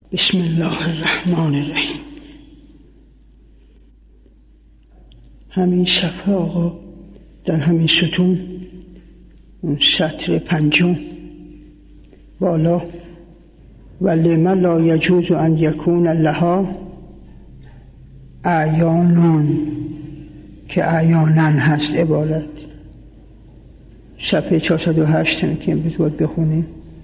بسم الله الرحمن الرحیم. همین صفحه آقا در همین ستون اون سطر پنجم بالا و لما لا یجوز ان یکون لها اعیانون که اعیانن هست عبارت صفحه 408 که امروز باید بخونیم.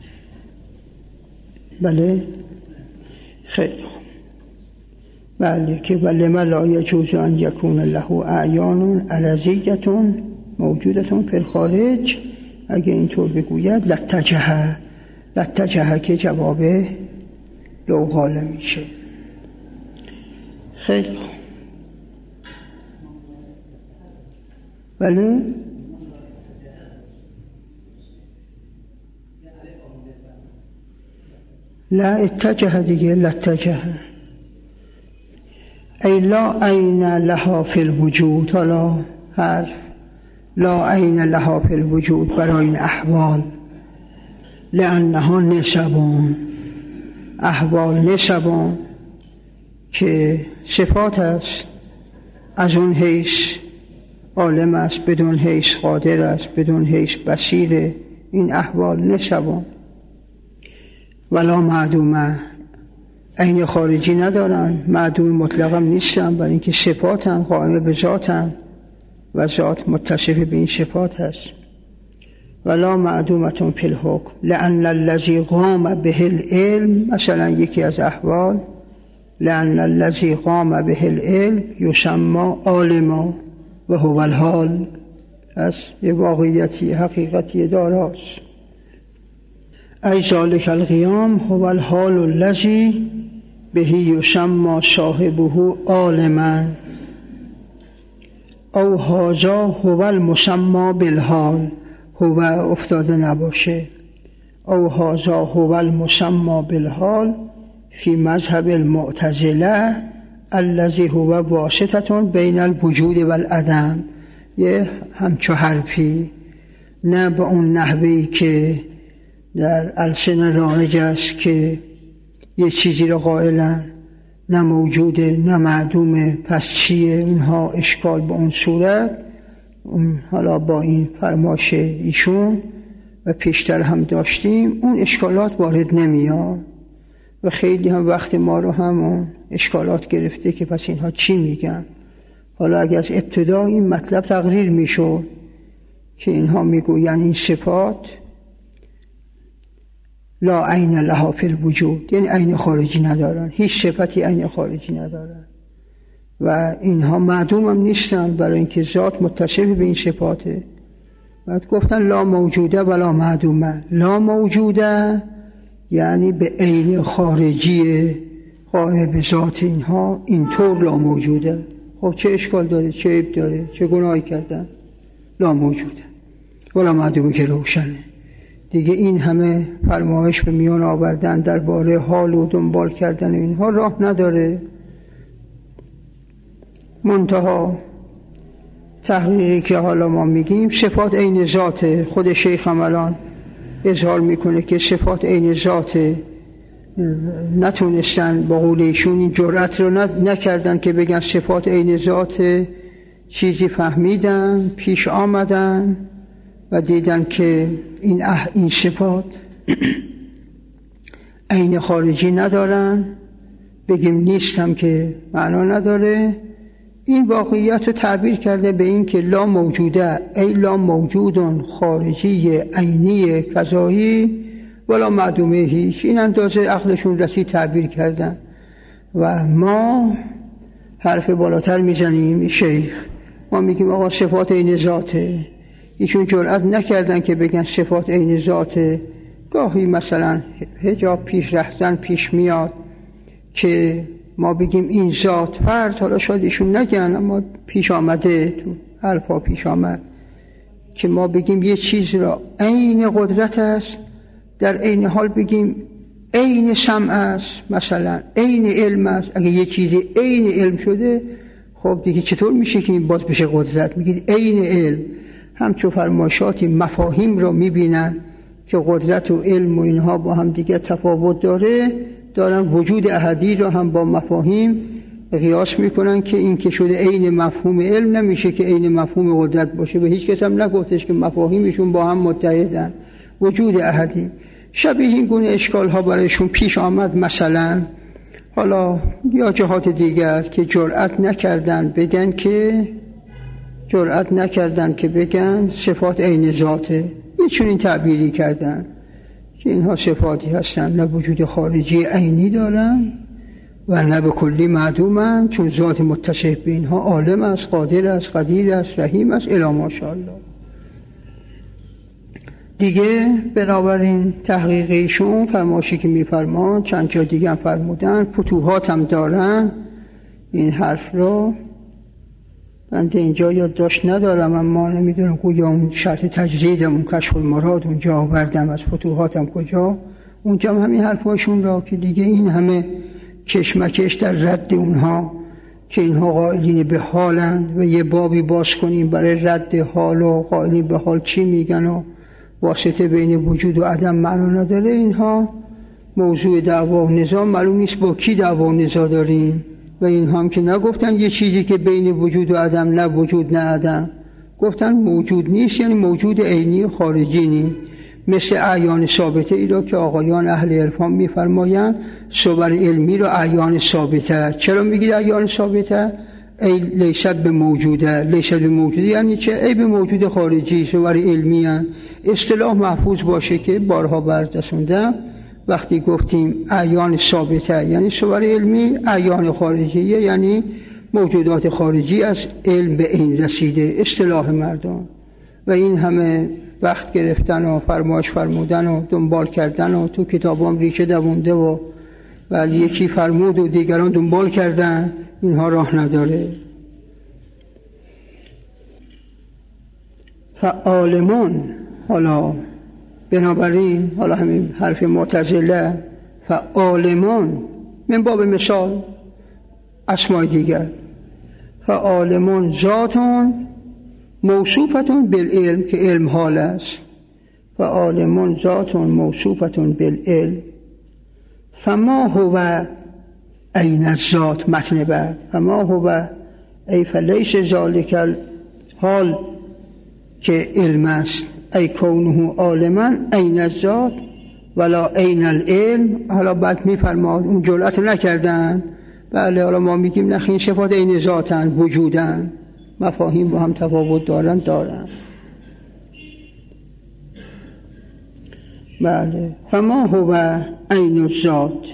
بله خیلی خوب. بله که لما لا یجوز ان یکون له اعیان عرضیه موجوده فی الخارج، اگه اینطور بگوید لتجه که جواب لو قال میشه. خیلی خوب. بله لا اتجه دیگه لتجه ای لا عین لها فی الوجود. حالا حرف لا عین لها فی الوجود برای این احوال لانها نسبون، احوال نسبون که صفات است، از اون حیث عالم است، بدون حیث قادر است، بدون حیث بصیر. این احوال نسبون ولا معدومه، عین خارجی ندارن، معدوم مطلق هم نیستن، برای اینکه صفاتن قائم به ذاتن و ذات متصف به این صفات هست. ولا معدومتون فی الحکم لأن الذی قام به العلم، مثلا یکی از احوال لأن الذی قام به العلم یسمى عالما و هو الحال، از یه واقعیتی حقیقتی داراست. ای ذالک القیام هو الحال الذی به یسمى صاحبه عالما او هذا هو المسمى بالحال، هو افتاده نباشه، او هذا هو المسمى بالحال فی مذهب المعتزله الذی هو واسطه بین الوجود و العدم. یه همچو حرفی، نه به اون نحوی که در السنه رایج است که یه چیزی رو قائلن نه موجوده نه معدومه پس چیه، اونها اشکال به اون صورت. حالا با این فرمایش ایشون و پیشتر هم داشتیم اون اشکالات وارد نمیاد و خیلی هم وقت ما رو همون اشکالات گرفته که پس اینها چی میگن. حالا اگر از ابتدا این مطلب تقریر میشد که اینها میگوین این صفات لا عین لها فی الوجود، یعنی عین خارجی ندارن، هیچ صفتی عین خارجی ندارن و اینها معدوم هم نیستن برای اینکه ذات متصف به این صفاته. بعد گفتن لا موجوده ولا معدومه. لا موجوده یعنی به عین خارجی قائم به ذات اینها اینطور لا موجوده. خب چه اشکال داره، چه عیب داره، چه گناهی کردن؟ لا موجوده ولا معدومه که روشنه دیگه. این همه فرمایش به میان آوردن درباره حال و دنبال کردن اینها راه نداره. منتها تحقیقی که حالا ما میگیم صفات عین ذات. خود شیخ هم الان اظهار میکنه که صفات عین ذات، نتونستن با قول ایشون این جرأت رو نکردن که بگن صفات عین ذات. چیزی فهمیدن، پیش آمدن و دیدن که این صفات عین خارجی ندارن، بگیم نیستم که معنا نداره. این واقعیت رو تعبیر کرده به این که لا موجوده ای لا موجودون خارجی عینی کذایی ولا معدومه هیچ. این اندازه عقلشون رسید تعبیر کردن و ما حرف بالاتر میزنیم. شیخ ما میگیم آقا صفات عین ذاته، ایشون جرأت نکردن که بگن صفات عین ذاته. گاهی مثلا حجاب پیش رهزن پیش میاد که ما بگیم این ذات فرض، حالا شاید ایشون نگن اما پیش آمده تو حرفا پیش آمد که ما بگیم یه چیز را عین قدرت است، در عین حال بگیم عین سمع است، مثلا عین علم است. اگه یه چیزی عین علم شده خب دیگه چطور میشه که این باز بشه قدرت؟ میگید عین علم. همچون فرمایشاتی مفاهیم رو میبینن که قدرت و علم و اینها با هم دیگه تفاوت داره، دارن وجود احدی رو هم با مفاهیم قیاس میکنن که این که شده عین مفهوم علم نمیشه که عین مفهوم قدرت باشه و هیچ کس هم نگفتش که مفاهیمشون با هم متحدن. وجود احدی شبیه این گونه اشکال ها برایشون پیش آمد، مثلا حالا یا جهات دیگر که جرأت نکردن بگن صفات عین ذاته، این تعبیری کردن که اینها صفاتی هستن نه وجود خارجی عینی دارن و نه به کلی معدومن، چون ذات متصف به اینها عالم است، قادر است، قدیر است، رحیم است الی ماشاءالله. دیگه بنابراین تحقیقیشون فرمایشی که میفرمان چند جا دیگه هم فرمودن، فتوحات هم دارن. این حرف رو بنده اینجا یادداشت ندارم، اما نمیدونم گویا اون شرط تجریدم اون کشف المراد اونجا آوردم از فتوحاتم کجا، اونجا هم همین حرفاشون را که دیگه این همه کشمکش در رد اونها که اینها قائلین به حالند و یه بابی باز کنیم برای رد حال و قائلین به حال چی میگن و واسطه بین وجود و عدم معنا نداره. اینها موضوع دعوا و نزاع، معلوم نیست با کی دعوا و نزاع داریم. و اینها هم که نگفتن یه چیزی که بین وجود و عدم، نه وجود نه عدم، گفتن موجود نیست، یعنی موجود عینی خارجی نیست، مثل اعیان ثابته ای را که آقایان اهل عرفان میفرمایند صور علمی را اعیان ثابته. چرا میگید اعیان ثابته؟ ای لیست به موجوده، لیست به موجوده یعنی چه؟ ای به موجود خارجی صور علمی هست. اصطلاح محفوظ باشه که بارها بررسوندم، وقتی گفتیم اعیان ثابته یعنی صور علمی، اعیان خارجی یعنی موجودات خارجی از علم به این رسیده، اصطلاح مردم. و این همه وقت گرفتن و فرمایش فرمودن و دنبال کردن و تو کتابام ریشه دوونده و ولی یکی فرمود و دیگران دنبال کردن، اینها راه نداره. فعالمون، حالا بنابراین حالا همین حرف معتزله، فعالمون من باب مثال اسمای دیگر، فعالمون ذاتون موصوفتون بالعلم که علم حال است، فعالمون ذاتون موصوفتون بالعلم فما هو عین الذات. متن بعد فما هو ای فلیس ذالک حال که علم است، ای کونه عالما عین الذات ولا عین العلم. حالا بعد میفرماد اون جرأت نکردن، بله حالا ما میگیم نخ این صفات عین ذاتن، وجودن، مفاهیم با هم تفاوت دارن. بله فما هو عین الذات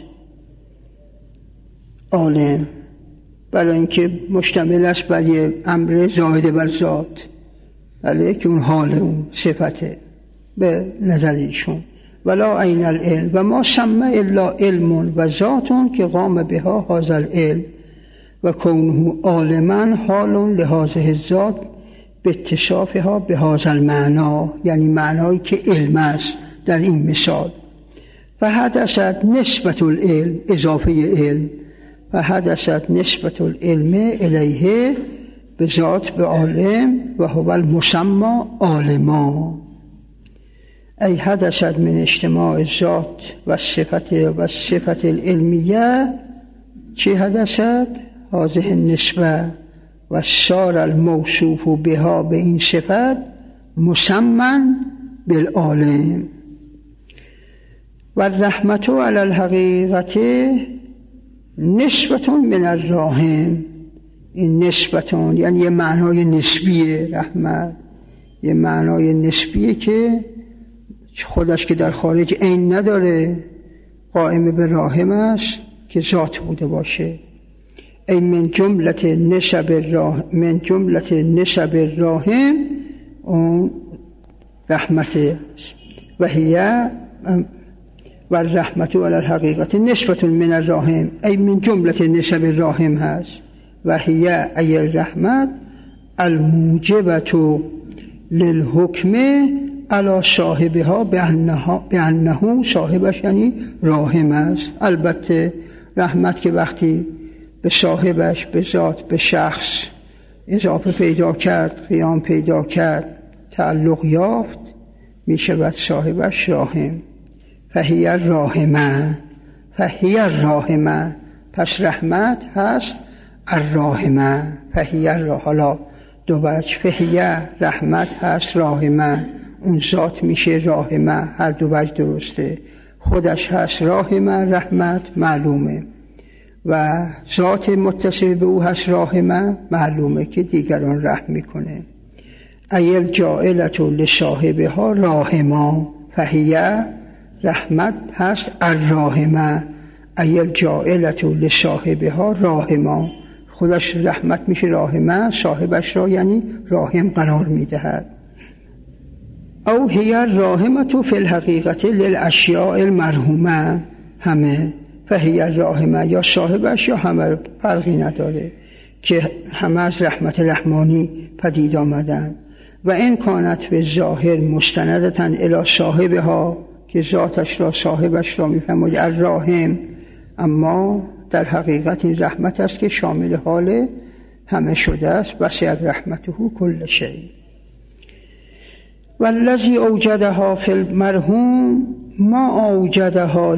عالم، برای اینکه مشتمل است بر یه امر زائد بر ذات، بله که اون حال اون صفته به نظر ایشون. ولا عین العلم و ما سمع الا علم و ذاتون که قام بها هذا العلم و کونه عالما حال لهذه الذات به اتصافها به هذا المعنا، یعنی معنایی که علم است در این مثال. و حدثت نسبت العلم، اضافه علم، و حدثت نسبت العلم الیه به ذات به عالم و هو المسمى عالما. ای حدثت من اجتماع الذات و صفت العلمیه، چی حدثت؟ هذه النسبه و صار الموصوف بها به این صفت مسمى بالعالم. و الرحمت علی الحقیقت نسبتون من الراحم. این نسبتون یعنی یه معنای نسبیه، رحمت یه معنای نسبیه که خودش که در خارج عین نداره، قائم به راحم است که ذات بوده باشه. ای من جملت نسب الراحم اون رحمت و هیه و الرحمت علی الحقیقت نسبت من الراحم، ای من جملت نسب الراحم هست و هیه ای الرحمت الموجبت للحکم علی صاحبها به انه صاحبش یعنی راحم است. البته رحمت که وقتی به صاحبش، به ذات، به شخص اضافه پیدا کرد، قیام پیدا کرد، تعلق یافت، می شود صاحبش راحم. فهی راحمه فهی الراحمه، پس رحمت هست الراحمه. فهی حالا دو وجه، فهی رحمت هست راحمه، اون ذات میشه راحمه، هر دو وجه درسته. خودش هست راحمه، رحمت معلومه، و ذات متصف به او هست راحمه، معلومه که دیگران رحم میکنه. ایل جائلت لصاحبها راحما، فهی رحمت هست الراحمه. ایل جائلت لصاحبها راحما، خودش رحمت میشه راحمه، صاحبش را یعنی راحم قرار میدهد. او هی الراحمه فی الحقیقت للاشیاء المرحومه، همه فهی الراحمه، یا صاحبش یا همه، فرقی نداره که همه از رحمت رحمانی پدید آمدن. و این کانت به ظاهر مستندتا الی صاحبها، که ذاتش را صاحبش را میفرماید الراحم، اما در حقیقت این رحمت است که شامل حال همه شده است. وسعت رحمته کل شیء. والذی اوجدها فی المرحوم ما اوجدها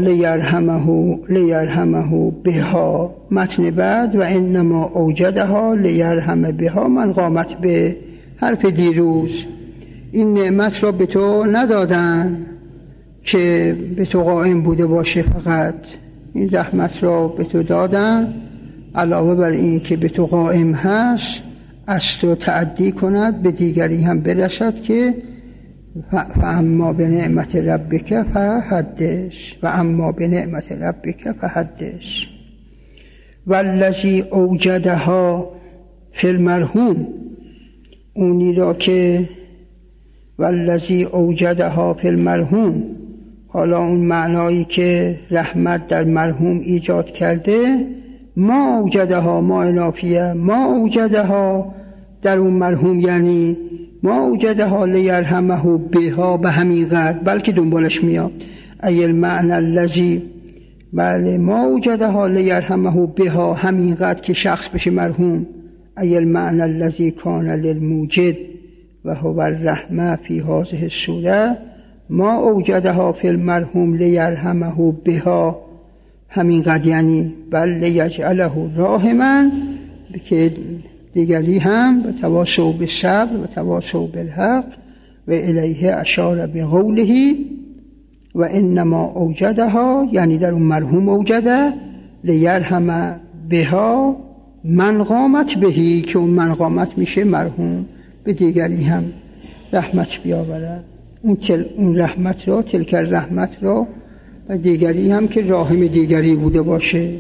لیرحمه بها. متن بعد و انما اوجدها لیرحم بها من قامت به. حرف دیروز، این نعمت را به تو ندادن که به تو قائم بوده باشه، فقط این رحمت را به تو دادن علاوه بر این که به تو قائم هست از تو تعدی کند به دیگری هم برسد که فاما به نعمت ربک فحدث، و اما به نعمت ربک فحدث. والذی اوجدها فی المرحوم، اونی را که والذی اوجدها فی المرحوم، حالا اون معنایی که رحمت در مرحوم ایجاد کرده، ما اوجدها، ما انافیه، ما اوجدها در اون مرحوم، یعنی ما اوجدها لیرحمه بها، به همین قدر، بلکه دنبالش میاد ای المعنى الذی، بله ما اوجدها لیرحمه بها، همین قدر که شخص بشه مرحوم. ای المعنى الذی کان للموجد و هو الرحمه فی هذه الصوره ما اوجدها فی المرحوم لیرحمه بها، همین قدر، یعنی بل لیجعله راحما، که دیگری هم و تواصوا بالصبر و تواصوا بالحق و الیه اشار بقوله و انما اوجدها، یعنی در اون مرحوم اوجده لیرحم بها من قامت بهی، که اون من قامت میشه مرحوم، به دیگری هم رحمت بیاورد. اون رحمت را، تلک رحمت را، و دیگری هم که راحم دیگری بوده باشه.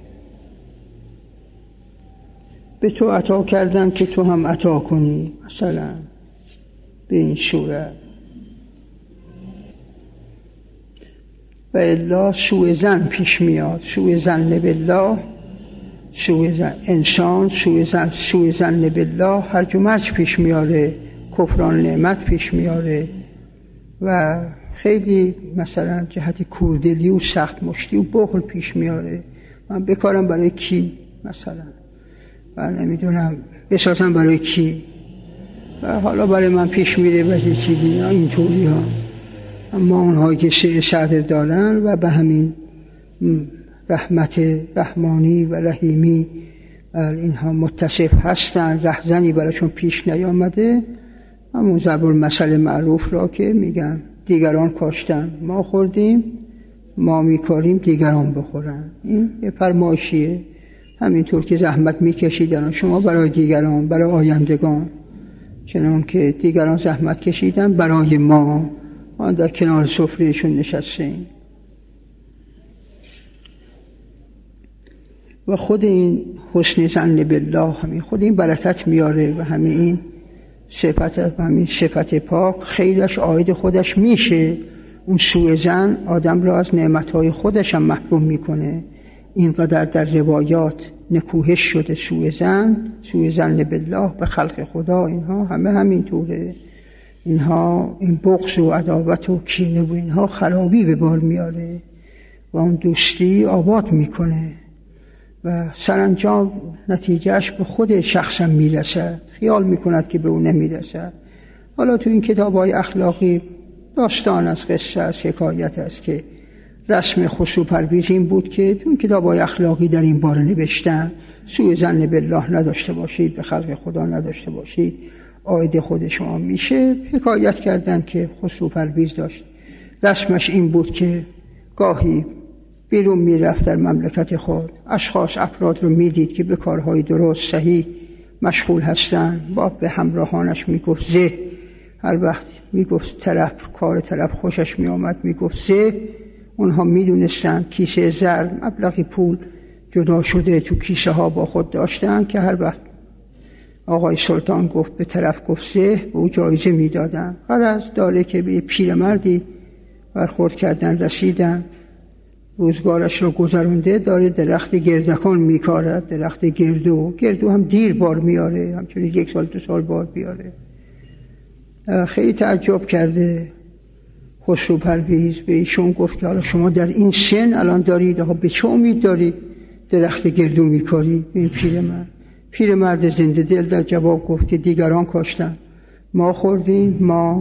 به تو عطا کردن که تو هم عطا کنی، مثلا به این صورت. و الا سوء ظن پیش میاد، سوء ظن بالله، سوء ظن انسان، سوء ظن بالله هرج و مرج پیش میاره، کفران نعمت پیش میاره و خیلی مثلا جهت کوردلی و سخت مشتی و بخل پیش میاره. من بکارم برای کی مثلا، من نمیدونم بسازم برای کی، و حالا برای من پیش میره برای چیزی اینطوری ها. اما اونهایی که صدر دارن و به همین رحمت رحمانی و رحیمی اینها متصف هستن، رهزنی برایشون پیش نیامده، همون ضرب المثل معروف را که میگن دیگران کاشتن ما خوردیم، ما میکاریم دیگران بخورن. این یه فرمایشیه، همینطور که زحمت میکشیدن شما برای دیگران، برای آیندگان، چنان که دیگران زحمت کشیدن برای ما در کنار سفرهشون نشستیم. و خود این حسن ظن بالله، همین خود این برکت میاره و همین این صفت پاک خیرش عاید خودش میشه. اون سوء ظن آدم را از نعمتهای خودش هم محروم میکنه. اینقدر در روایات نکوهش شده سوء ظن بالله به خلق خدا، اینها همه همینطوره. اینها این بغض و عداوت و کینه و اینها خرابی به بار میاره و اون دوستی آباد میکنه و سرانجام نتیجهش به خود شخصم میرسد، خیال میکند که به اون نمیرسد. حالا تو این کتاب‌های اخلاقی داستان از قصه از حکایت است که رسم خسرو پرویز این بود که تو کتاب‌های اخلاقی در این باره نوشتن سوء ظن بالله نداشته باشید، به خلق خدا نداشته باشید، عاید خود شما میشه. حکایت کردن که خسرو پرویز داشت رسمش این بود که گاهی بیرون میرفت در مملکت خود، اشخاص افراد رو میدید که به کارهای درست صحیح مشغول هستن، با به همراهانش میگفت زه. هر وقت میگفت طرف کار طرف خوشش میآمد میگفت زه. اونها میدونستن کیسه زر مبلغی پول جدا شده تو کیسه ها با خود داشتن که هر وقت آقای سلطان گفت به طرف گفت زه به او جایزه میدادن. غرض داره که به پیرمردی برخورد کردن، رسیدن، روزگارش رو گذرونده، داره درخت گردکان میکارد، درخت گردو هم دیر بار میاره، همچنین 1 سال 2 سال بار بیاره. خیلی تعجب کرده خسرو پرویز، به ایشون گفت که حالا شما در این سن الان دارید، به چه امید داری درخت گردو میکاری؟ این پیرمرد زنده دل در جواب گفت که دیگران کاشتن، ما خوردیم،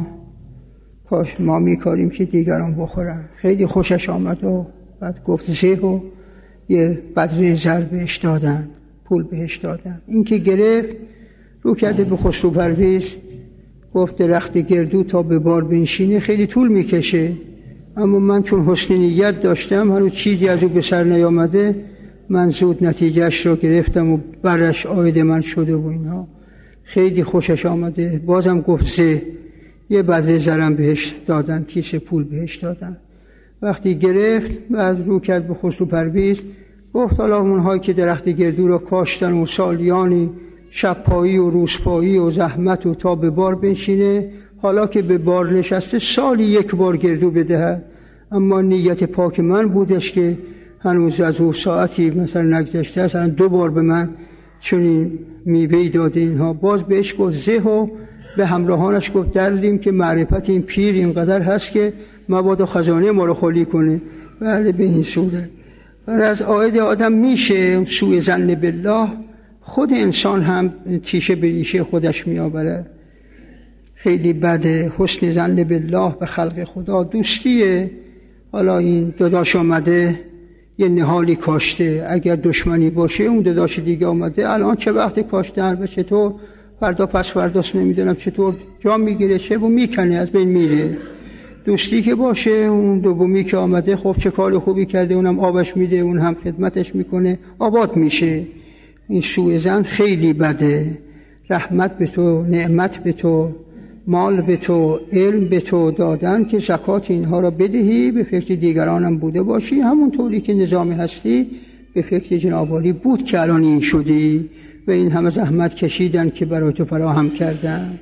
ما میکاریم که دیگران بخورن. خیلی خوشش آمد و بعد گفت زه و یه بدره زر بهش دادن، پول بهش دادن. این که گرفت رو کرده به خسرو پرویز، گفت درخت گردو تا به بار بنشینه خیلی طول میکشه، اما من چون حسن نیت داشتم، هنوز چیزی از او به سر نیامده، من زود نتیجهش رو گرفتم و برش عاید من شده و اینها. خیلی خوشش آمده، بازم گفت زه. یه بدره زرم بهش دادن، کیسه پول بهش دادن. وقتی گرفت بعد رو کرد به خسرو پرویز، گفت حالا اونهایی که درخت گردو را کاشتن و سالیانی شبپایی و روزپایی و زحمت و تا به بار بنشینه، حالا که به بار نشسته سالی 1 بار گردو بدهد. اما نیت پاک من بودش که هنوز از او ساعتی مثلا نگذشته است، 2 بار به من چنین میوه‌ای داده. اینها باز بهش گفت زه و به همراهانش گفت دردیم که معرفت این پیر اینقدر هست که مبادا خزانه ما رو خالی کنه. بله به این صورت از عاید آدم میشه سوء ظن بالله. خود انسان هم تیشه به ریشه خودش میآورد. خیلی بده حسن ظن بالله به خلق خدا. دوستیه، حالا این داداش آمده یه نهالی کاشته، اگر دشمنی باشه اون داداش دیگه آمده الان چه وقت کاشتن و چطور فردا پس فرداست نمیدونم چطور جا میگیره چه و میکنه از بین میره. دوستی که باشه اون دومی که آمده خب چه کار خوبی کرده، اونم آبش میده، اون هم خدمتش میکنه، آباد میشه. این سوء ظن خیلی بده. رحمت به تو، نعمت به تو، مال به تو، علم به تو دادن که زکات اینها را بدهی، به فکر دیگرانم بوده باشی، همون طوری که نظامی هستی به فکر جناب عالی بود که الان این شدی و این همه زحمت کشیدن که برای تو فراهم کردن.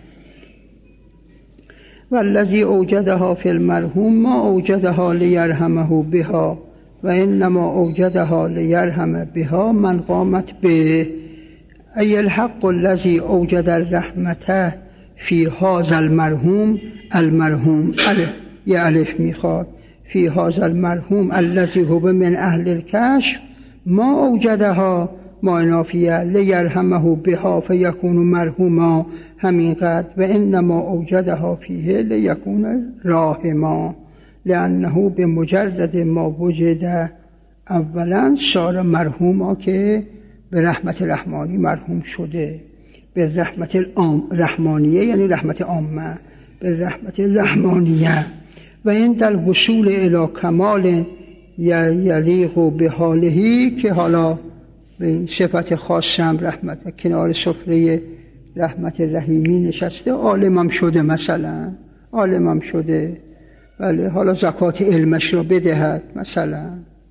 والذی اوجدها فی المرحوم ما اوجدها لیرحمه بها و انما اوجدها لیرحم بها من قامت به. ای الحق الذی اوجد الرحمته فی هذا المرحوم، المرحوم یه الف میخواد، فی هذا المرحوم الذی هو من اهل الکشف ما اوجدها ما نافیه لیرحمه بها فیکون مرحوما، همینقدر. و انما اوجدها فیه لیکون راحما لانه به مجرد ما وجد اولا صار مرحوما، که به رحمت رحمانی مرحوم شده. به رحمت رحمانیه یعنی رحمت عامه، به رحمت رحمانیه. و این در وصول الی کمال یلیق به حالهی، که حالا به این صفت خاصم رحمت کنار سفره رحمت رحیمی نشسته، عالمم شده، مثلا عالمم شده، بله حالا زکات علمش را بدهد مثلا.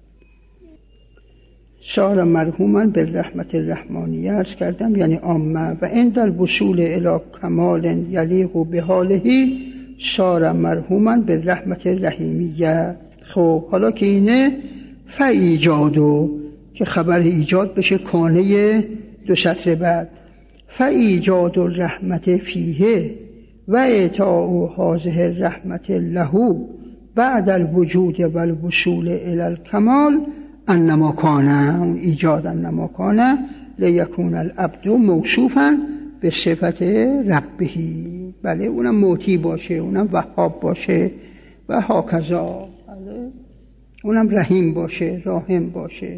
صار مرحوما به رحمت رحمانیه عرض کردم یعنی عامه. و این در وصول الی کمال یلیق به حالهی صار مرحوما به رحمت رحیمیه. خب حالا که اینه فایجادو، که خبر ایجاد بشه کانه 2 سطر بعد، فایجاد الرحمت فیه و اعطاء هذه الرحمت له بعد الوجود و الوصول الی الکمال انما کان، ایجاد انما کان لیکون العبد موصوفا به صفت ربهی. بله اونم موتی باشه، اونم وهاب باشه و هاکذا. بله اونم رحیم باشه، راحم باشه.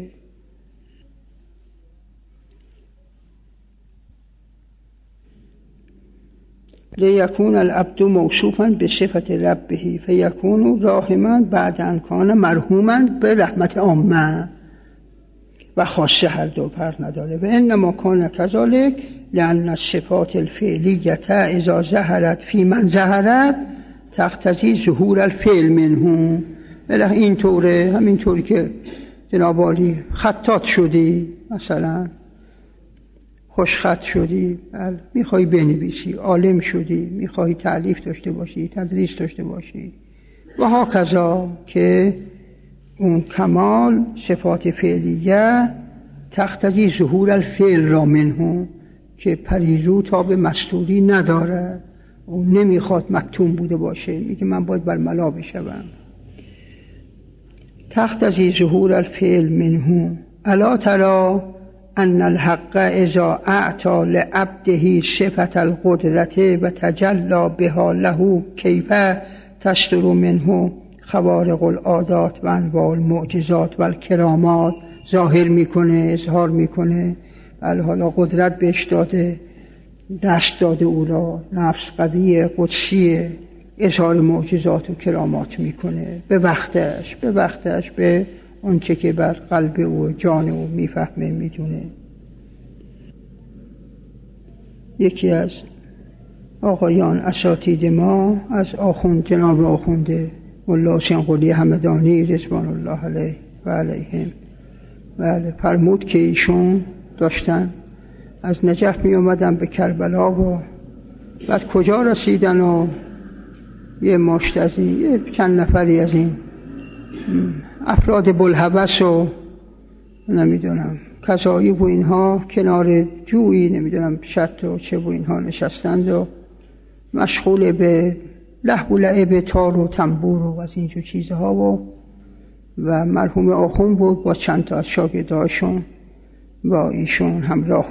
لیکون العبد موصوفا به صفت ربه فیکون راحما بعد ان کان مرحوما به رحمت عامه و خاصه، هر دو فرق نداره. و انما کان کذالک لان الصفات الفعلیه اذا ظهرت فی من ظهرت تقتضی ظهور الفعل منه. بله اینطوره، همینطوری که جناب عالی خطاط شدی، مثلا خوشخط شدی، بله میخوای بنویسی، عالم شدی، میخوای تألیف داشته باشی، تدریس داشته باشی و هاکذا، که اون کمال صفات فعلیه تقتضی ظهور الفعل را منه، که پریزو تا به مستوری نداره، اون نمیخواد مکتوم بوده باشه، میگه من باید برملا بشوم. تقتضی ظهور الفعل منه الا ترى ان الحق اذا اعطى لعبده صفة القدرة و تجلى بها له کیف تستر منه خوارق العادات و انواع المعجزات و الکرامات، ظاهر میکنه، اظهار میکنه. بله حالا قدرت بهش داده، دست داده او را، نفس قویه، قدسیه، اظهار معجزات و کرامات میکنه به وقتش به اون چه که بر قلب او جان او میفهمه میدونه. یکی از آقایان اساتید ما، از آخوند جناب آخونده ملا حسین قلی همدانی رضوان الله علیه و علیهم، بله فرمود که ایشون داشتن از نجف می اومدن به کربلا و بعد کجا رسیدن و یه مشت یه چند نفری از این افراد بلحبس و نمیدونم کسایی و اینها کنار جویی نمیدونم شط و چه و اینها نشستند و مشغول به لهو و لعب تار و تنبور و از اینجور چیزها و مرحوم آخون بود با چند تا از شاگرداشون با ایشون همراه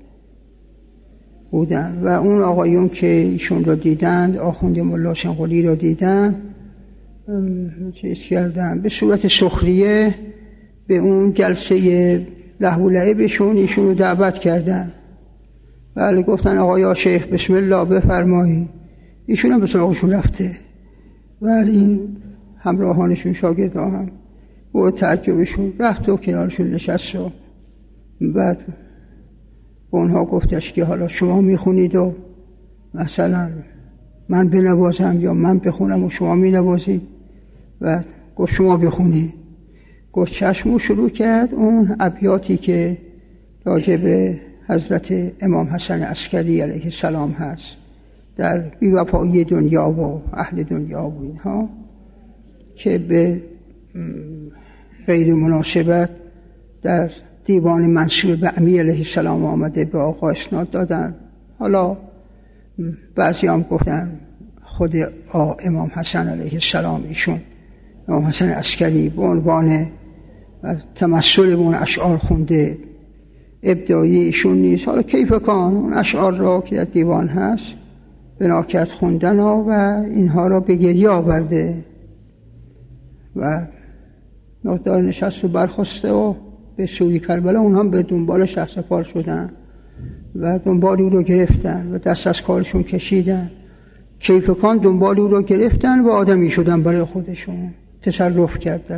بودن و اون آقایون که ایشون رو دیدند، آخوند ملا حسین قلی رو دیدن، چیز کردن به صورت سخریه به اون جلسه لهو و لعبشون ایشون رو دعوت کردن. بله گفتن آقای شیخ بسم الله بفرمایید. ایشون هم به سراغشون رفته، ولی این همراهانشون شاگردان هم با تعجبشون رفت و کنارشون نشست و بعد اونها گفتش که حالا شما میخونید و مثلا من بنوازم یا من بخونم و شما مینوازید. و گفت شما بخونید. گفت چشمو شروع کرد اون ابیاتی که راجع به حضرت امام حسن عسکری علیه السلام هست در بی‌وفایی دنیا و اهل دنیا و اینها، که به غیر مناسبت در دیوان منسوب به امیر علیه السلام آمده به آقا اسناد دادن. حالا بعضی هم گفتن خود امام حسن علیه السلام، ایشون امام حسن عسکری به عنوان تمثل به اون اشعار خونده، ابداعی ایشون نیست. حالا کیف کان اون اشعار را که در دیوان هست بناکت خوندن و اینها را به گریه آورده و نقدار نشست و برخواسته و به سوی کربلا اون هم به دنبال شهرسپار شدن و دنبال او رو گرفتن و دست از کارشون کشیدن. کیفکان دنبال او رو گرفتن و آدمی شدن برای خودشون. تصرف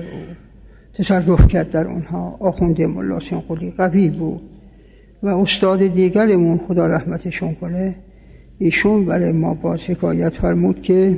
کرد در اونها. آخوند ملا حسین قلی قوی بود و استاد دیگرمون خدا رحمتشون کنه، ایشون برای ما باز حکایت فرمود که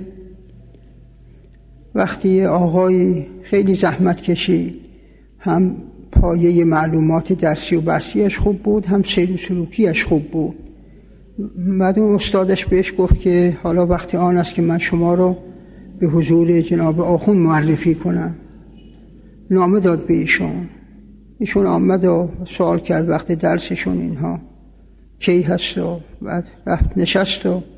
وقتی آقای خیلی زحمت کشید، هم پایه معلومات درسی و بحثیش خوب بود، هم سیر و سلوکیش خوب بود. بعد اون استادش بهش گفت که حالا وقت آن است که من شما رو به حضور جناب آخوند معرفی کنم. نامه داد به ایشون آمد و سوال کرد وقت درسشون اینها کی هست و بعد رفت نشست و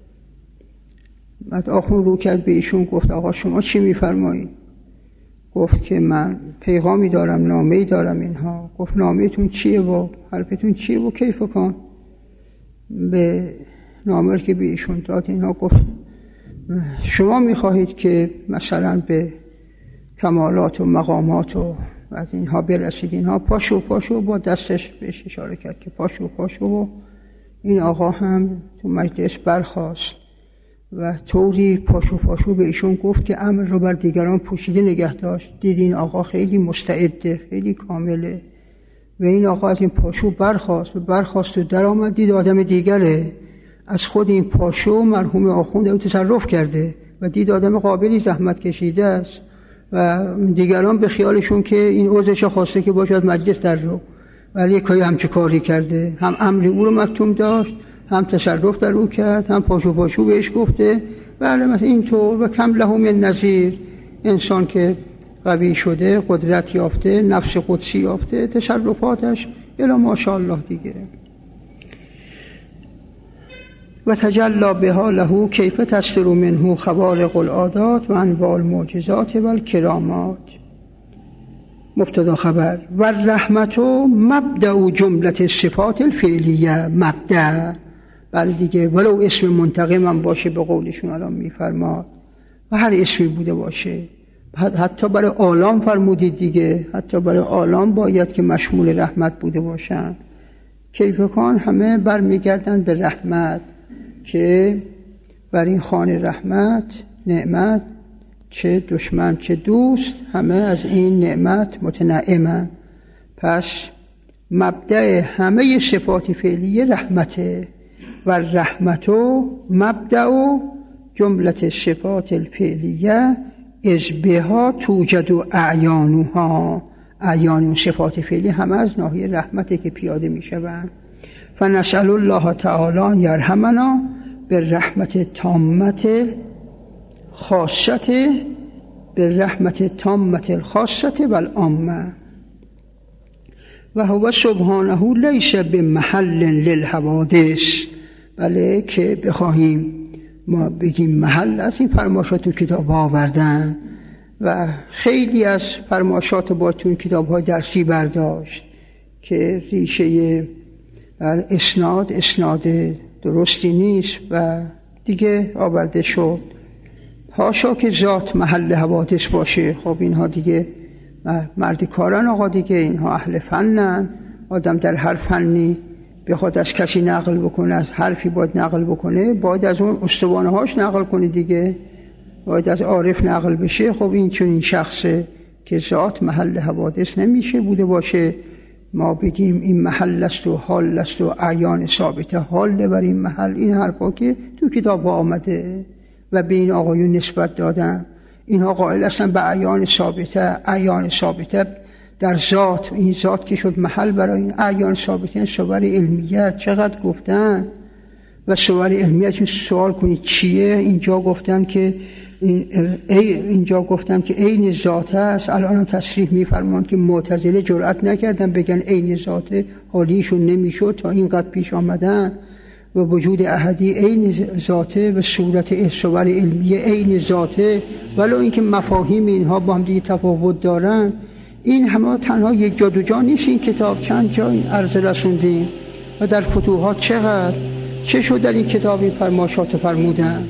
بعد آخوند رو کرد به ایشون گفت آقا شما چی میفرمایید؟ گفت که من پیغامی دارم، نامه‌ای دارم اینها. گفت نامه‌تون چیه و حرفتون چیه و کیف کن؟ به نامه که به ایشون داد اینها گفت شما میخواهید که مثلا به کمالات و مقامات و از اینها برسید. اینها پاشو با دستش بهش اشاره کرد که پاشو و این آقا هم تو مجلس برخاست و طوری پاشو به ایشون گفت که امر رو بر دیگران پوشیده نگه داشت. دید این آقا خیلی مستعده، خیلی کامله و این آقا از این پاشو برخاست و در آمد. دید آدم دیگره، از خود این پاشو مرحوم آخوند او تصرف کرده و دید آدم قابلی زحمت کشیده است و دیگران به خیالشون که این عذرش خواسته که باشد مجلس در رو، ولی یک همچه کاری کرده، هم امر او رو مکتوم داشت، هم تصرف در او کرد، هم پاشو بهش گفته. بله مثلا اینطور. و کم له من نظیر، انسان که قوی شده، قدرت یافته، نفس قدسی یافته، تصرفاتش الا ماشاءالله دیگه. و تجلی بها له کیف تستر منه خوارق العادات و انواع المعجزات و الکرامات. مبتدا خبر. و الرحمت مبدأ جملت صفات الفعلیه. مبدأ، بله دیگه، ولو اسم منتقم هم باشه به قولشون الان میفرماد و هر اسمی بوده باشه، حتی برای عالم فرمودید دیگه، حتی برای عالم باید که مشمول رحمت بوده باشن. کیفکان همه برمیگردن به رحمت که بر این خانه رحمت، نعمت، چه دشمن چه دوست همه از این نعمت متنعمن. پس مبدأ همه صفات فعلیه رحمته. و رحمت مبدأ جملت صفات الفعلیه از بها توجد اعیانها. اعیان صفات فعلی همه از ناحیه رحمته که پیاده می شوند. فنسأل الله تعالی یرحمنا بالرحمت تامت خاصته، بالرحمت تامت الخاصته و العامه. و هو سبحانه لیس بمحل للحوادث. بله که بخواهیم ما بگیم محل، از این فرمایشات تو کتاب ها آوردن و خیلی از فرمایشات با تو کتاب های درسی برداشت که ریشه اسناد درستی نیست و دیگه آورده شد. حاشا که ذات محل حوادث باشه. خب اینها دیگه مردی کارن آقا دیگه، اینها اهل فنن. آدم در هر فنی بخواد از کسی نقل بکنه، از حرفی باید نقل بکنه، باید از اون استوانه هاش نقل کنه دیگه، باید از عارف نقل بشه. خب این چون این شخصه که ذات محل حوادث نمیشه بوده باشه، ما بگیم این محل است و حال است و اعیان ثابته حال بر این محل. این حرفا که تو کتاب ها آمده و به این آقایون نسبت دادن، اینها قائل هستن به اعیان ثابته در ذات. این ذات که شد محل برای این اعیان ثابته. صور علمیت چقدر گفتن و صور علمیت سوال کنید چیه. اینجا گفتن که عین ذات است. الان هم تصریح می‌فرمایند که معتزله جرأت نکردن بگن عین ذات، حالیشون نمیشد تا اینقدر پیش آمدن و وجود احدی عین ذاته و صورت صور علمیه عین ذاته، ولو اینکه مفاهیم اینها با هم دیگه تفاوت دارن. این همه تنها یک جا دو جا نیست، این کتاب چند جا این عرض رسوندیم و در فتوحات چه شد در این کتاب این فرمایشات فرمودن.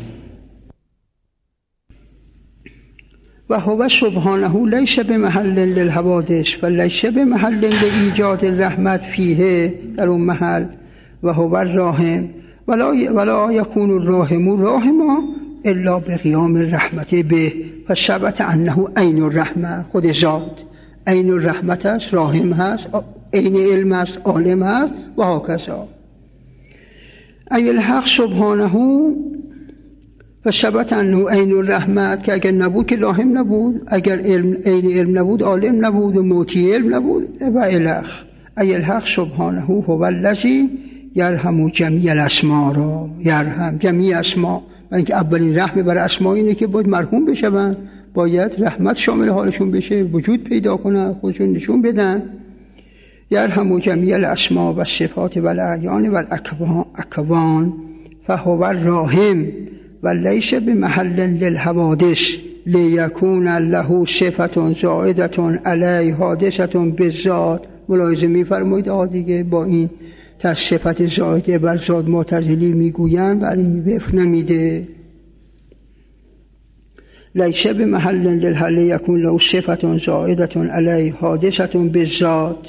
و هو سبحانه لیس بمحل للحوادث و لیس بمحل لایجاد الرحمت فیه، در اون محل. و هو الراحم ولا یکون الراحم راحما الا بقیام الرحمت به. فثبت انه عین الرحمه، خود ذات عین الرحمت است، راحم هست، عین علم است، عالم هست و هکذا. ای الحق سبحانه فثبت انه عین الرحمت، که اگر نبود که راحم نبود، اگر عین علم نبود عالم نبود و موتی علم نبود و الخ. ای الحق سبحانه هو الذی یرحم جمیع الاسماء را، یرحم جمیع اسماء، برای اینکه اولین رحم برای اسماء اینه که باید مرحوم بشن، باید رحمت شامل حالشون بشه، وجود پیدا کنن، خودشون نشون بدن. یرحم جمیع الاسماء و صفات و الاعیان و الاکوان فهو الراحم و لیس بمحل للحوادث لیکون له صفت زائده علی حادثه بالذات. ملاحظه می‌فرمایید دیگه با این صفت زائده بر ذات معتزلی میگویند، ولی این وفق نمیده. لیس بمحل للحل یکون له صفة زائدة علیه حادثة بالذات.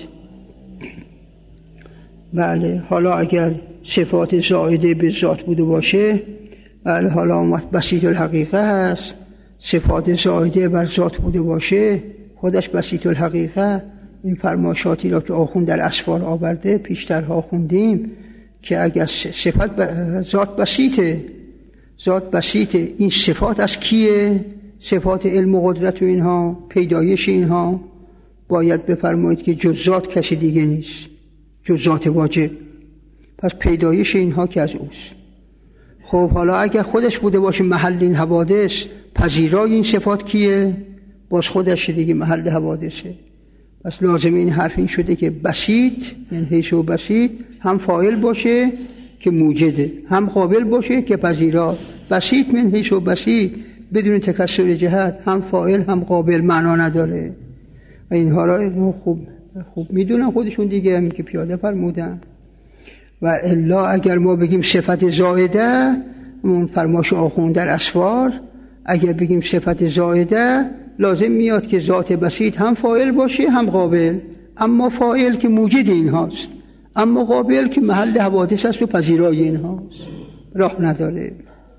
بله، حالا اگر صفات زائده به ذات بوده باشه، بله، حالا بسیط الحقیقه هست، صفات زائده بر ذات بوده باشه، خودش بسیط الحقیقه. این فرمایشاتی را که آخوند در اسفار آورده پیشترها خوندیم که اگر صفت ذات بسیطه، ذات بسیطه، این صفات از کیه؟ صفات علم و قدرت و اینها، پیدایش اینها باید بفرمایید که جز ذات کسی دیگه نیست، جز ذات واجب. پس پیدایش اینها که از اوست. خب حالا اگر خودش بوده باشه محل این حوادث، پذیرای این صفات کیه؟ باز خودش دیگه محل حوادثه. پس لازم این حرف این شده که بسیط من حیث و بسیط هم فاعل باشه که موجده، هم قابل باشه که پذیرا. بسیط من حیث و بسیط بدون تکسر جهت، هم فاعل هم قابل، معنا نداره. و اینها را خوب میدونن خودشون دیگه، همین که پیاده فرمودن. و الا اگر ما بگیم صفت زائده، اون فرماش آخوند در اسفار، اگر بگیم صفت زائده لازم میاد که ذات بسیط هم فاعل باشه هم قابل، اما فاعل که موجد این هاست، اما قابل که محل حوادث است و پذیرای این هاست، راه نداره.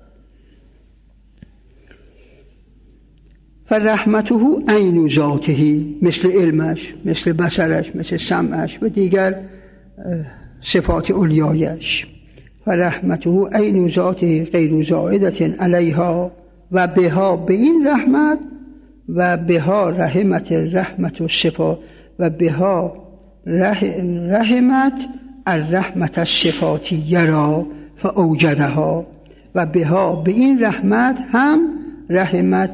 فرحمته عین ذاته، مثل علمش، مثل بصرش، مثل سمعش و دیگر صفات علیایش. فرحمته عین ذاته غیر زائدة علیها و بها، به این رحمت، و بها رحمت الرحمت و صفات، و بها رحمت الرحمت الصفاتیه را فاوجدها، و بها، به این رحمت هم رحمت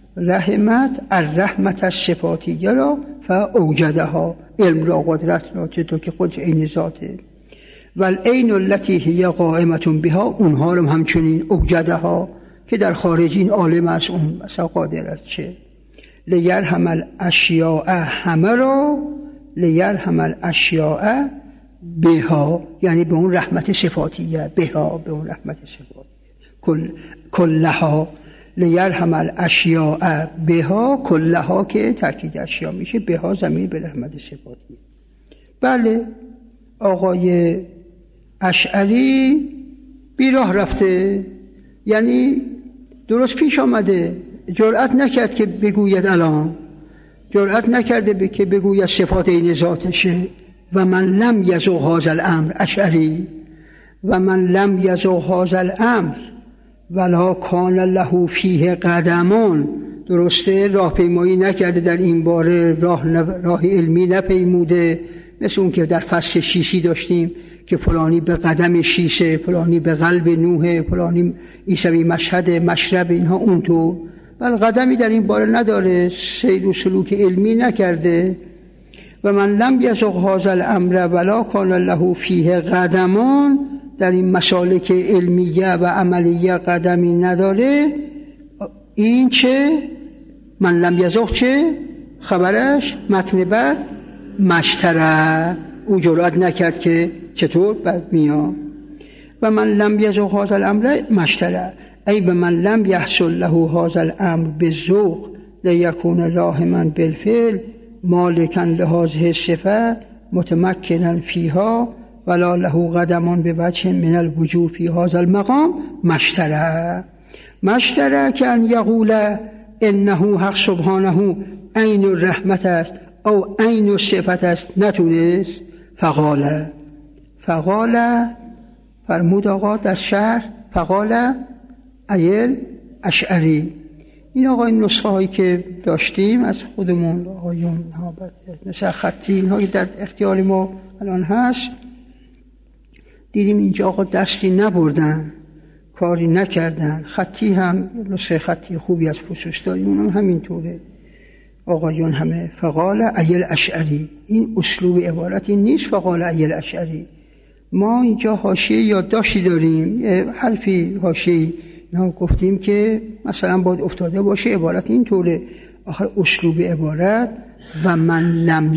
الرحمت الصفاتیه را فاوجدها، علم را، قدرت را، چطور که خودش عین ذاته. و العین التي هی قائمة بها، اونها رو همچنین اوجدها که در خارج این عالم از اون مثلا قادر است چه لیرحم الاشیاء، همه را لیرحم الاشیاء بها، یعنی به اون رحمت صفاتیه، بها به اون رحمت صفاتیه، کلها لیرحم الاشیاء بها، کلها که تاکید اشیاء میشه، بها ضمیر به رحمت صفاتیه. بله، آقای اشعری بیراه رفته، یعنی درست پیش آمده، جرأت نکرد که بگوید، الان جرأت نکرده که بگوید صفات این ذاتشه. و من لم یزغ هذا الامر، اشعری، و من لم یزغ هذا الامر ولا کان له فیه قدمان، درسته راه پیمایی نکرده در این باره، راه علمی نپیموده، مثل اون که در فصل شیشی داشتیم که فلانی به قدم شیشه، فلانی به قلب نوح، فلانی عیسوی مشهد مشرب، اینها اونطور، بل قدمی در این باره نداره، سیر و سلوک علمی نکرده. و من لم یزغ هذا الامر ولا کان له فیه قدمان، در این مسالک علمیه و عملیه قدمی نداره. این چه؟ من لم یزغ چه؟ خبرش متن بعد مشتره، او جرأت نکرد که چطور بعد میاد. و من لم یزغ هذا الامر مشتره، ای به من لم یحصل له هذا الامر بالذوق لیکون راحما بالفعل مالکا لهذه الصفه متمکنا فیها ولا له قدمان بوجه من الوجوب فی هذا المقام مشتره که ان یقول انه حق سبحانه عین الرحمت است او عین الصفت است، نتونست. فقال فرمود آقا در شهر، فقال ایل اشعری. این آقا این نسخه هایی که داشتیم از خودمون آقایون ها، مثل خطی اینها که در اختیار ما الان هست، دیدیم اینجا آقا دستی نبردن، کاری نکردن. خطی هم نسخه خطی خوبی از فصوص داریم، اونم همینطوره آقایون همه. فقال ایل اشعری، این اسلوب عبارتی نیست فقال ایل اشعری. ما اینجا حاشیه یادداشتی داریم، یه حرفی حاشیه‌ای گفتیم که مثلا باید افتاده باشه، عبارت اینطوره. آخر اسلوب عبارت و من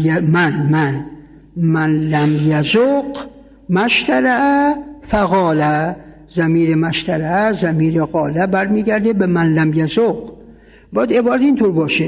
لم یزغ مشترع فقال، ضمیر مشترع ضمیر قال برمیگرده به من لم یزغ. باید عبارت اینطور باشه: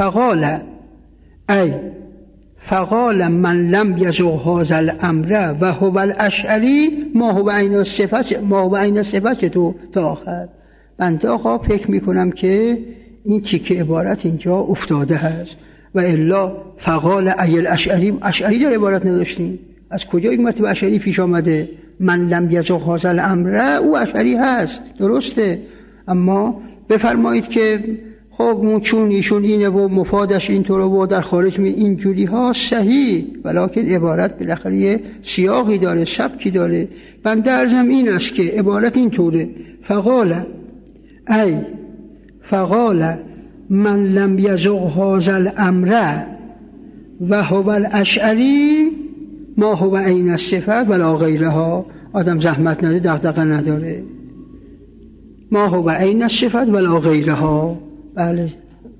فقال من لم یذق هذا الامر و هو الاشعری ما هو عین الصفت تو تا آخر. بنده آقا فکر میکنم که این تیکه عبارت اینجا افتاده هست و الا فقال ای الاشعری در عبارت نداشتیم. از کجا یک مرتبه اشعری پیش آمده؟ من لم یذق هذا الامر، او اشعری هست، درسته، اما بفرمایید که خب چون ایشون اینه و مفادش اینطوره و در خارج اینجوری ها صحیح، ولکن عبارت بالاخره سیاقی داره، سبکی داره. بنده عرضم این است که عبارت اینطوره: فقال من لم یذق هذا الامر و هو الاشعری ما هو عین الصفت ولا غیرها. آدم زحمت نده، دغدغه نداره. ما هو عین الصفت ولا غیرها، بله،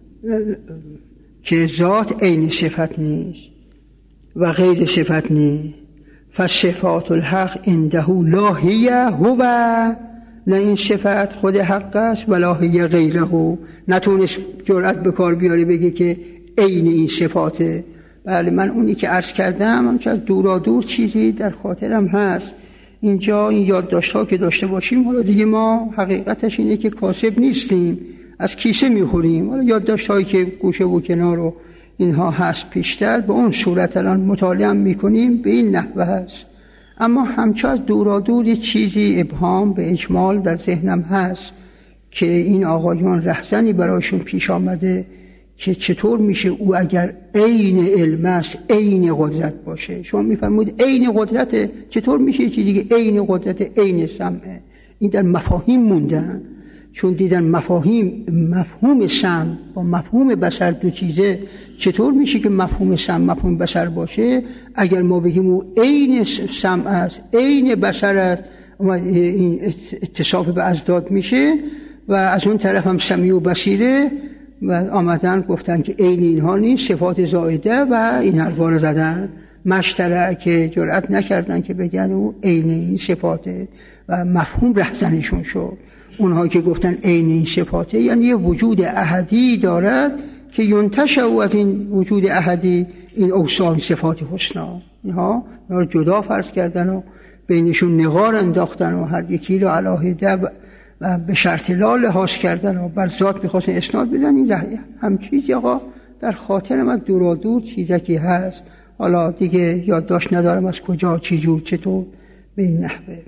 که ذات عین صفت نیست و غیر صفت نیست. فصفات الحق عنده لا هی هو، نه این صفت خود حق است ولا هی غیره. نتونست جرأت به کار بیاره بگه که عین این صفاته. بله، من اونی که عرض کردم همچنان دورا دور چیزی در خاطرم هست. اینجا این یادداشت‌ها که داشته باشیم، حالا دیگه ما حقیقتش اینه که کاسب نیستیم، از کیسه میخوریم. حالا یادداشت‌هایی که گوشه و کنار و اینها هست پیشتر، به اون صورت الان مطالعه میکنیم، به این نحوه هست. اما همچنان دورا دور چیزی ابهام به اجمال در ذهنم هست که این آقایان رهزنی برایشون پیش آمده که چطور میشه او اگر عین علم است عین قدرت باشه. شما میفرمایید عین قدرت، چطور میشه چیزی که عین قدرت عین سمعه؟ این در مفاهیم موندن، چون دیدن مفهوم سمع با مفهوم بصر دو چیزه. چطور میشه که مفهوم سمع مفهوم بصر باشه؟ اگر ما بگیم او عین سمع است عین بصر است، این اتصاف به اضداد میشه. و از اون طرف هم سمیع و بصیره و آمدن گفتن که عین اینها نیست، صفات زائده و این حرفا رو زدن. مشترع که جرأت نکردن که بگن او عین این صفاته و مفهوم رهزنشون شد. اونها که گفتن عین این صفاته یعنی یه وجود احدی دارد که ینتشع از این وجود احدی این اوصاف صفات حسنا. اینها رو جدا فرض کردن و بینشون نقار انداختن و هر یکی رو علاهده و به شرط لا لحاظ کردن و بر ذات میخواستن اسناد بدن. این هم چیزی آقا در خاطرم از دورا دور چیزکی هست. حالا دیگه یادداشت ندارم از کجا چی جور چطور به این نحوه.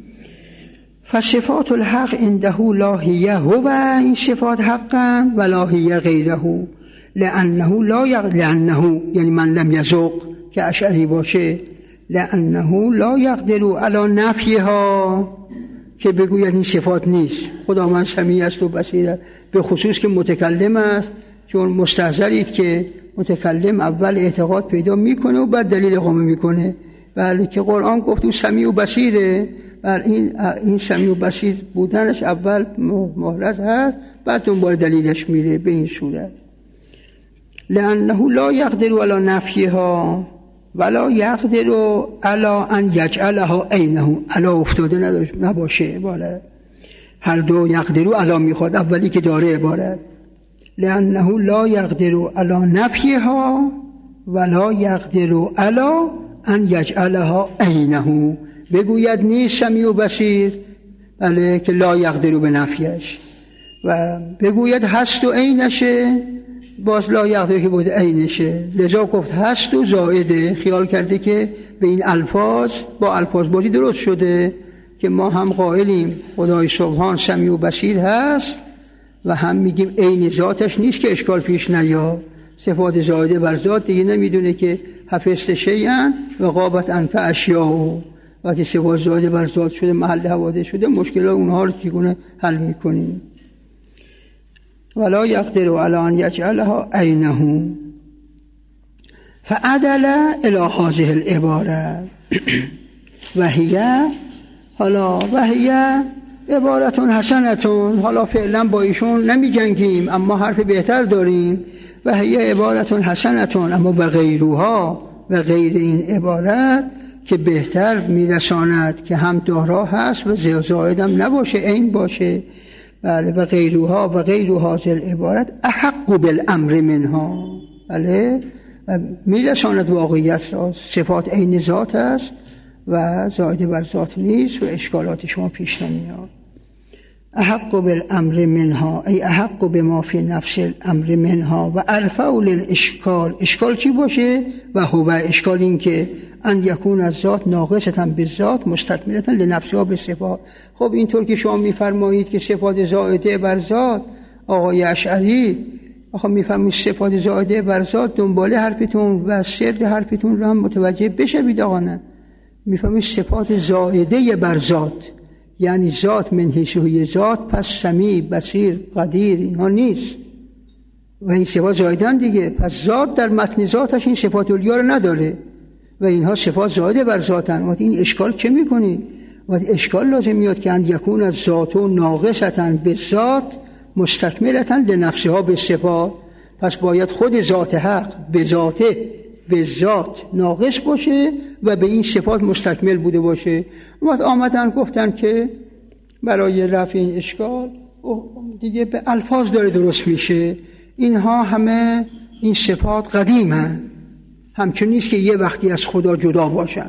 فصفات الحق عنده لا هی هو، این صفات حقا ولا هی غیره. لانه یعنی من لم یذق که اشعری باشه، لانه لا یقدر علی نفیها، که بگوید این صفات نیست. خداوند سمیع است و بصیر است، به خصوص که متکلم است. چون مستحضرید که متکلم اول اعتقاد پیدا میکنه و بعد دلیل اقامه میکنه. بله، که قرآن گفت او سمیع و بصیره. این سمیع و بصیر بودنش اول محرز هست، بعد دنبال دلیلش میره. به این صورت لانه لا یقدر علی نفیها ولا یقدر علی ان یجعلها عینه. علی افتاده نباشه، بالا هر دو یقدرو علی میخواد، اولی که داره عبارت لانه لا یقدر علی نفیها ولا یقدر علی ان یجعلها عینه. بگوید نیست سمیع و بصیر، بله، که لا یقدرو به نفیش، و بگوید هست و عینشه، باز لا یقدر که بود عینشه. لذا گفت هست و زائده. خیال کرده که به این الفاظ با الفاظ بازی درست شده که ما هم قائلیم خدای سبحان سمیع و بصیر هست و هم میگیم عین ذاتش نیست که اشکال پیش نیاد. صفات زائده بر ذات دیگه نمیدونه که حفظت شیئا و غابت عنک اشیاء. وقتی صفات زائده بر ذات شده، محل حوادث شده، مشکلات اونها رو چگونه حل میکنیم؟ ولا یقدر علی ان یجعلها عینه. فعدل الی هذه العباره و هی عبارت حسنتون. حالا فعلا با ایشون نمی جنگیم، اما حرف بهتر داریم. و هی عبارت حسنتون، اما و غیرها، و غیر این عبارت که بهتر میرساند که هم دارا هست و زائدم نباشه، عین باشه. بله و غیرها و غیر حاصل عبارت احق بالامر منها. بله میرساند واقعیت را. صفات عین ذات است و زائد بر ذات نیست و اشکالات شما پیش نمیاد. احق بالامر منها ای احق بما فی نفس الامر منها و ارفع للاشکال. اشکال چی باشه؟ و هو اشکال این که ان یکون از ذات ناقصة بالذات مستکملة لنفسها بالصفات. خب اینطور که شما میفرمایید که صفات زائده بر ذات، آقای اشعری آخه میفهمید صفات زائده بر ذات، دنباله حرفتون و سرد حرفتون رو هم متوجه بشوید. آقا نه، میفهمید صفات زائده بر ذات یعنی ذات من حیث هوی ذات، پس سمیع، بصیر، قدیر اینها نیست و این صفات زائدن دیگه. پس ذات در متن ذاتش این صفات علیا رو نداره و اینها صفات زائده بر ذاتن. وقتی این اشکال چه میکنی؟ وقتی اشکال لازم میاد که ان یکون از ذات و ناقصة بالذات مستکملة لنفسها بالصفات. پس باید خود ذات حق به ذاته به ذات ناقص باشه و به این صفات مستکمل بوده باشه. وقت آمدن گفتن که برای رفع این اشکال دیگه به الفاظ داره درست میشه. اینها همه این صفات قدیمن، همچون نیست که یه وقتی از خدا جدا باشن.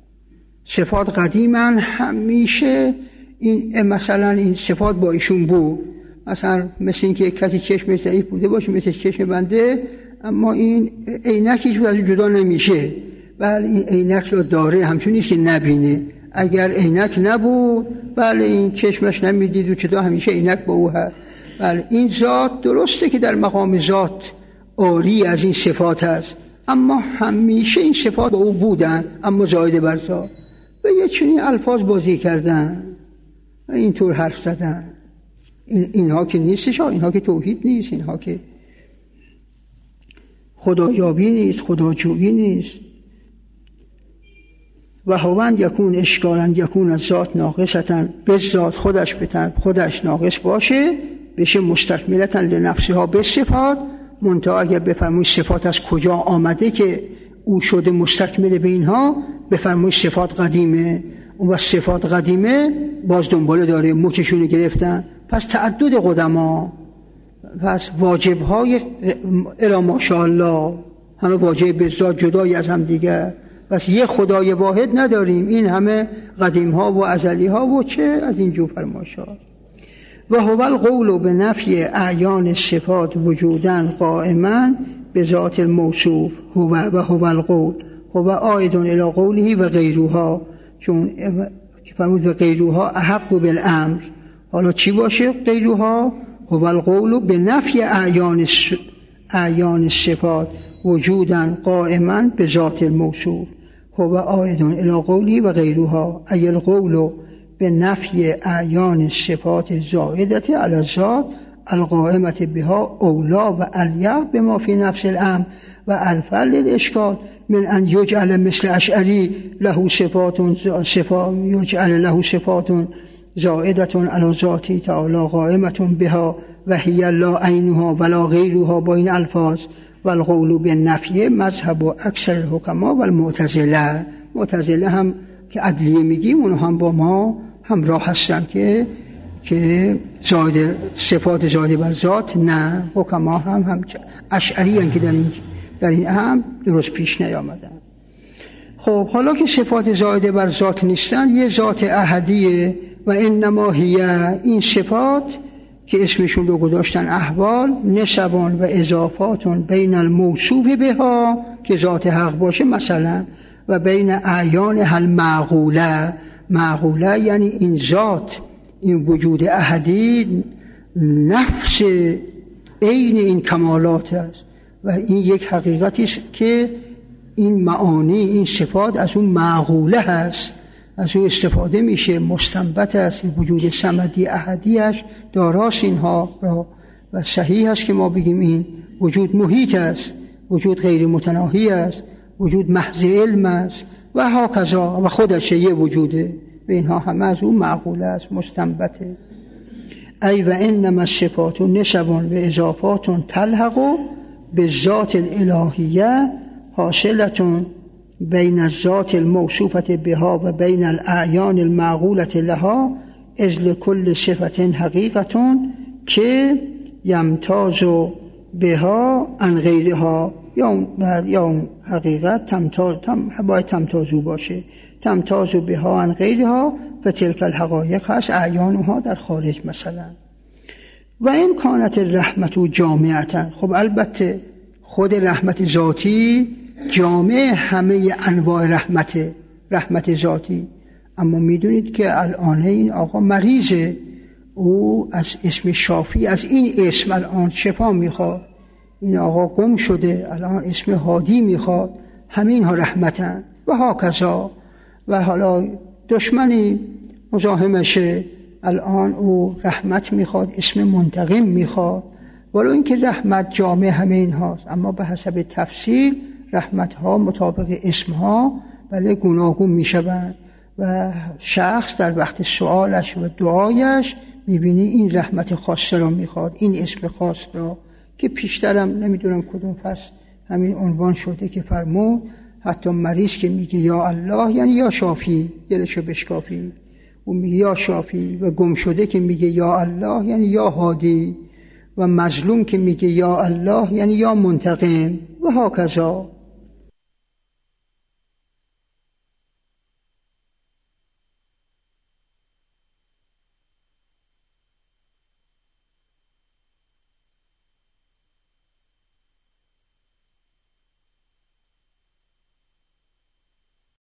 صفات قدیمن، همیشه این مثلا این صفات با ایشون بود. مثلا مثل این که کسی چشم ضعیف بوده باشه مثل چشم بنده، اما این عینکش از جدا نمیشه. بله این عینک رو داره، همچون نیست که نبینه. اگر عینک نبود بله این چشمش نمیدید و چطور همیشه عینک با او هست. بله این ذات درسته که در مقام ذات عاری از این صفات هست، اما همیشه این صفات با او بودن اما زائد بر ذات. و یه چنین الفاظ بازی کردن و اینطور حرف زدن. اینها که نیستش، اینها که توحید نیست، اینها که خدایابی نیست، خداجویی نیست. و هوند یکون اشکالن یکون از ذات ناقصتن، به ذات خودش بتن خودش ناقص باشه بشه مستکملتن لنفسها به صفات. منتها اگر بفرموی صفات از کجا آمده که او شده مستکمل به اینها، بفرموی صفات قدیمه. و صفات قدیمه باز دنباله داره، مچشونو گرفتن. پس تعدد قدما، پس واجب‌های الی ماشاءالله همه واجب به ذات جدای از هم دیگر. پس یه خدای واحد نداریم، این همه قدیم‌ها و ازلی‌ها و چه از این جو فرماشا. و هو القول به نفی اعیان صفات وجودن قائما به ذات الموصوف. هو و هو القول، هو عائد الی قوله و غیرها، چون فرمود و غیرها احق بالامر. حالا چی باشه غیرها؟ هو القول به نفی اعیان صفات وجودن قائما به ذات الموصوف. هو عائد الی قوله و غیرها ای القول به نفی اعیان صفات زائدة علی الذات القائمة بها اولا و الیق بما فی نفس الامر و ارفع للاشکال من ان یجعل مثل اشعری له صفات یجعل له صفات زائدة علی ذاته تعالی قائمة بها و هی لا عینها ولا غیرها با این الفاظ. و القول بالنفی مذهب و اکثر الحکما و المعتزله. معتزله هم که عدلیه میگیم اون هم با ما همراه هستن که زائد صفات زائده بر ذات نه. حکما هم اشعری هستند که در این هم درست پیش نیامدن. خب حالا که صفات زائده بر ذات نیستن، یه ذات احدیه و انما هی، این صفات که اسمشون رو گذاشتن احوال، نسبان و اضافاتون بین الموصوف بها که ذات حق باشه مثلا و بین اعیان هل معقوله. معقوله یعنی این ذات، این وجود احدی نفس عین این کمالات است و این یک حقیقتی است که این معانی این صفات از اون معقوله هست، از اون استفاده میشه، مستنبت است. این وجود صمدی احدیش داراست اینها را و صحیح است که ما بگیم این وجود محیط است، وجود غیر متناهی است، وجود محض علم است و هاکذا و خودش یه وجوده و اینها همه از اون معقوله است، مستنبته. ای و انما الصفات نسبون و اضافات تلحق به ذات الالهیه حاصلتون بین الذات الموصوفة بها و بین الاعیان المعقولة لها ازل کل صفت حقیقتون که یمتاز بها عن غیرها، یا حقیقت باید تمتازو باشه، تمتاز بها عن غیرها و تلک الحقایق هست اعیانها در خارج مثلا. و این کانت رحمت و جامعتا، خب البته خود رحمت ذاتی جامع همه انواع رحمت ذاتی، اما میدونید که الان این آقا مریضه، او از اسم شافی، از این اسم الان شفا میخواد، این آقا گم شده الان اسم هادی میخواد، همین ها رحمتن و هاکذا. و حالا دشمنی مزاحمشه، الان او رحمت میخواد، اسم منتقم میخواد، ولو اینکه رحمت جامع همه این هاست، اما به حسب تفصیل رحمت ها مطابق اسم ها بله گوناگون میشوند و شخص در وقت سوالش و دعایش میبینی این رحمت خاصه را میخواد، این اسم خاص را که پیشترم نمیدونم کدوم فصل همین عنوان شده که فرمود حتی مریض که میگه یا الله یعنی یا شافی، دلشو بشکافی، او میگه یا شافی، و گم شده که میگه یا الله یعنی یا هادی، و مظلوم که میگه یا الله یعنی یا منتقم و هاکذا.